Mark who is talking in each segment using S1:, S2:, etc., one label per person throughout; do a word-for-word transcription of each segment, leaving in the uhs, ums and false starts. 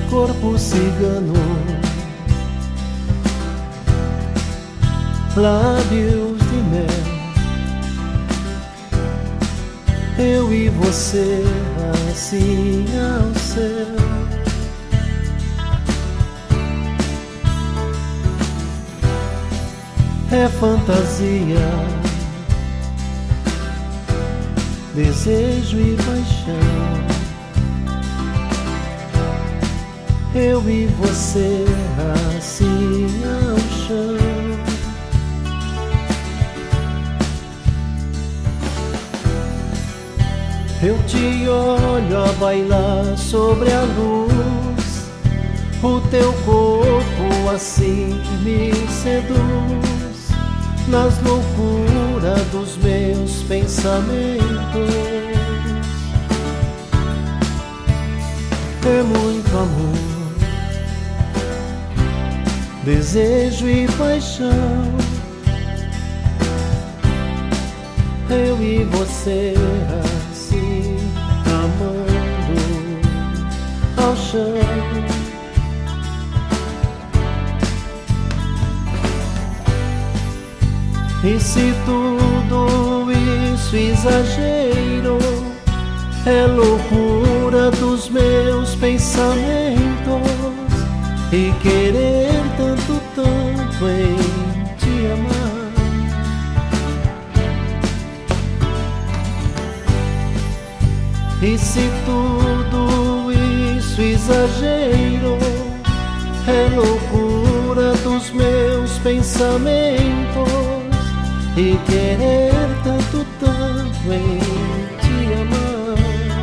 S1: corpo cigano, lábios de mel, eu e você assim ao céu. É fantasia, desejo e paixão, eu e você assim ao chão. Eu te olho a bailar sobre a luz, o teu corpo assim me seduz, nas loucuras dos meus pensamentos. É muito amor, desejo e paixão, eu e você assim amando ao chão. E se tudo isso exagero, é loucura dos meus pensamentos, e querer tanto, tanto em te amar. E se tudo isso exagero, é loucura dos meus pensamentos, e querer tanto, tanto em te amar.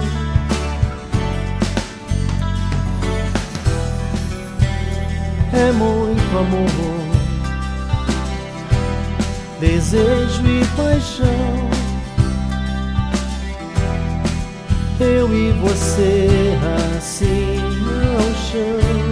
S1: É muito amor, desejo e paixão, eu e você assim ao chão.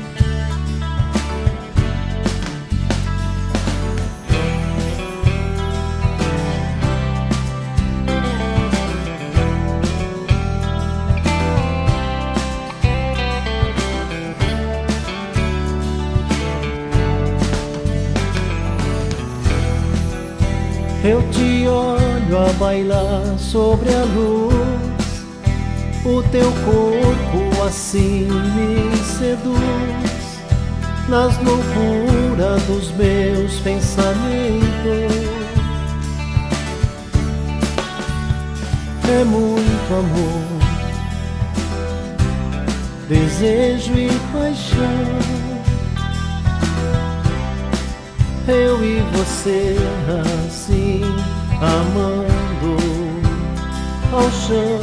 S1: Eu te olho a bailar sobre a luz, o teu corpo assim me seduz, nas loucuras dos meus pensamentos. É muito amor, desejo e paixão, eu e você assim amando ao chão.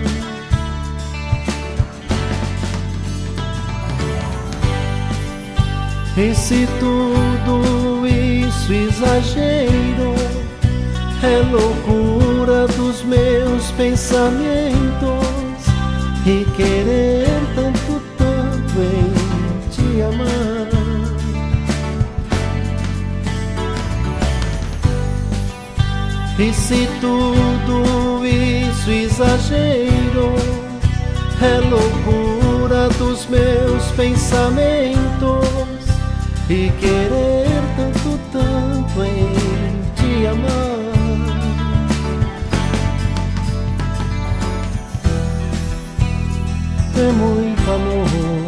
S1: E se tudo isso exagero, é loucura dos meus pensamentos, e querer tanto, tanto em te amar. E se tudo isso exagero, é loucura dos meus pensamentos, e querer tanto, tanto em te amar. É muito amor,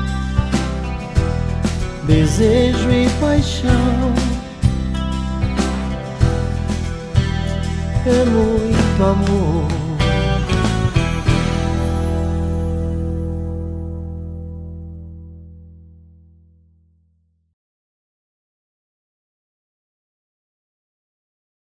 S1: desejo e paixão, é muito amor.